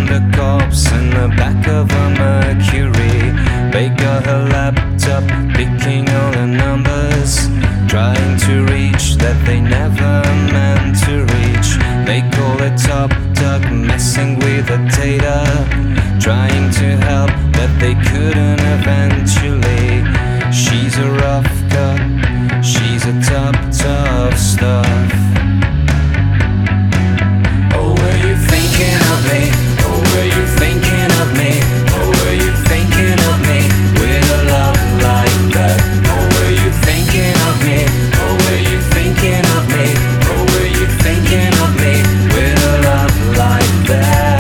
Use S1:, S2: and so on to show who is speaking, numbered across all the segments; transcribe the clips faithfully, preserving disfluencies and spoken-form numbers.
S1: found a corpse in the back of a Mercury. They got her laptop, picking all the numbers, trying to reach that they never meant to reach. They call it top dog, messing with the data, trying to help that they couldn't eventually. She's a rough cut, she's a top, tough stuff. Oh, were you thinking of me? Oh, were you thinking of me? Oh, were you thinking of me with a love like that? Oh, were you thinking of me? Oh, were you thinking of me? Oh, were you thinking of me with a love like that?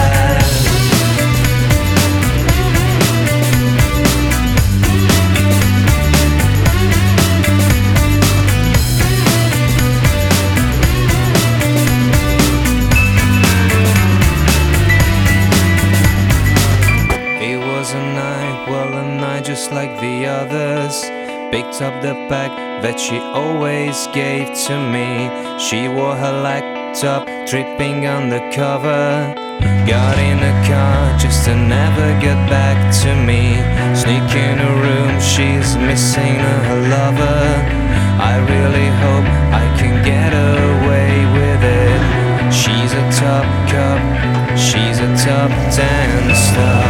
S1: Just like the others, picked up the pack that she always gave to me. She wore her laptop, tripping undercover, got in a car just to never get back to me. Sneak in a room, she's missing her lover. I really hope I can get away with it. She's a top cop, she's a top ten star.